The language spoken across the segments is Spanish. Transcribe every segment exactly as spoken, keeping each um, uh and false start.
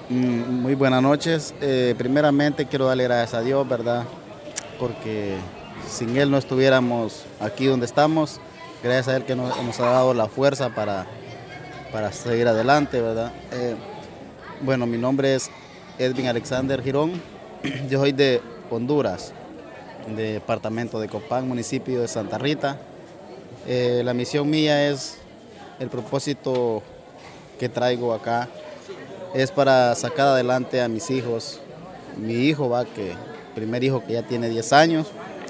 Mm, Muy buenas noches. Eh, primeramente quiero darle gracias a Dios, ¿verdad? Porque sin Él no estuviéramos aquí donde estamos. Gracias a Él que nos, nos ha dado la fuerza para, para seguir adelante, ¿verdad? Eh, bueno, mi nombre es Edwin Alexander Girón. Yo soy de Honduras, de departamento de Copán, municipio de Santa Rita. Eh, la misión mía es, el propósito que traigo acá es para sacar adelante a mis hijos. Mi hijo va, que primer hijo que ya tiene diez años,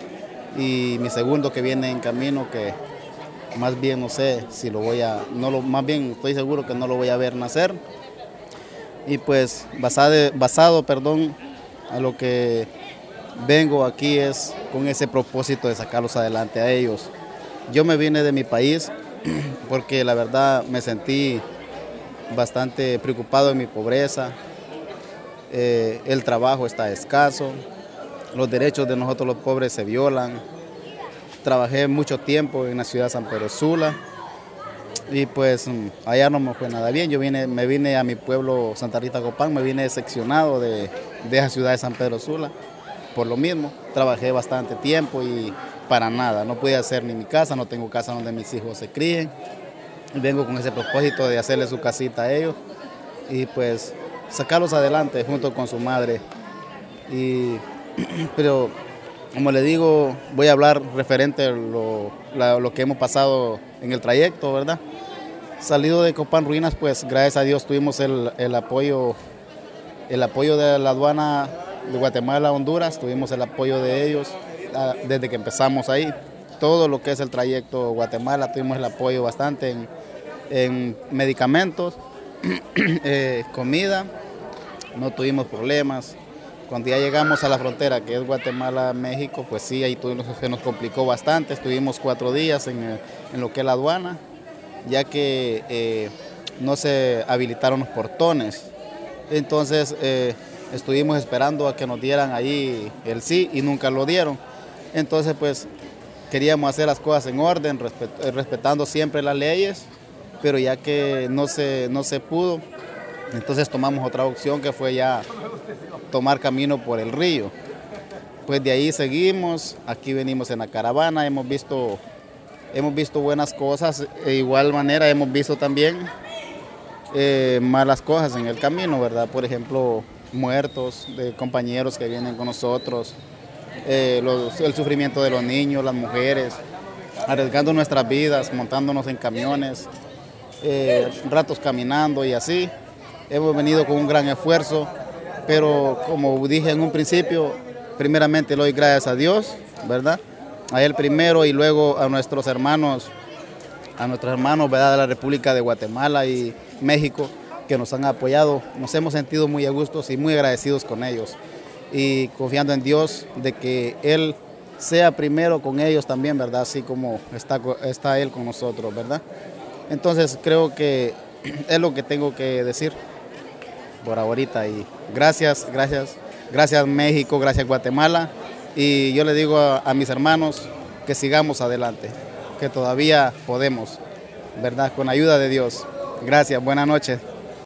y mi segundo que viene en camino, que más bien no sé si lo voy a, no lo, más bien estoy seguro que no lo voy a ver nacer. Y pues basado, basado perdón, a lo que vengo aquí es con ese propósito de sacarlos adelante a ellos. Yo me vine de mi país porque la verdad me sentí bastante preocupado en mi pobreza. Eh, el trabajo está escaso, los derechos de nosotros los pobres se violan. Trabajé mucho tiempo en la ciudad de San Pedro Sula y pues allá no me fue nada bien. Yo vine, me vine a mi pueblo Santa Rita Copán, me vine decepcionado de, de esa ciudad de San Pedro Sula. Por lo mismo, trabajé bastante tiempo y para nada, no pude hacer ni mi casa, no tengo casa donde mis hijos se críen. Vengo con ese propósito de hacerle su casita a ellos y pues sacarlos adelante junto con su madre. Y, pero como le digo, voy a hablar referente a lo, la, lo que hemos pasado en el trayecto, ¿verdad? Salido de Copán Ruinas, pues gracias a Dios tuvimos el, el apoyo, el apoyo de la aduana de Guatemala a Honduras, tuvimos el apoyo de ellos a, desde que empezamos ahí. Todo lo que es el trayecto Guatemala, tuvimos el apoyo bastante en, en medicamentos, eh, comida, no tuvimos problemas. Cuando ya llegamos a la frontera, que es Guatemala-México, pues sí, ahí tuvimos, se nos complicó bastante. Estuvimos cuatro días en, en lo que es la aduana, ya que eh, no se habilitaron los portones. Entonces eh, estuvimos esperando a que nos dieran ahí el sí y nunca lo dieron. Entonces pues queríamos hacer las cosas en orden, respet, respetando siempre las leyes, pero ya que no se, no se pudo, entonces tomamos otra opción que fue ya tomar camino por el río. Pues de ahí seguimos, aquí venimos en la caravana, hemos visto, hemos visto buenas cosas, de igual manera hemos visto también eh, malas cosas en el camino, ¿verdad? Por ejemplo, muertos de compañeros que vienen con nosotros, eh, los, el sufrimiento de los niños, las mujeres, arriesgando nuestras vidas, montándonos en camiones, eh, ratos caminando y así. Hemos venido con un gran esfuerzo, pero como dije en un principio, primeramente le doy gracias a Dios, ¿verdad? A Él primero y luego a nuestros hermanos, a nuestros hermanos, ¿verdad?, de la República de Guatemala y México, que nos han apoyado. Nos hemos sentido muy a gusto y muy agradecidos con ellos. Y confiando en Dios de que Él sea primero con ellos también, ¿verdad? Así como está, está Él con nosotros, ¿verdad? Entonces creo que es lo que tengo que decir por ahorita. Y gracias, gracias, gracias México, gracias Guatemala. Y yo le digo a, a mis hermanos que sigamos adelante, que todavía podemos, ¿verdad? Con ayuda de Dios. Gracias, buenas noches.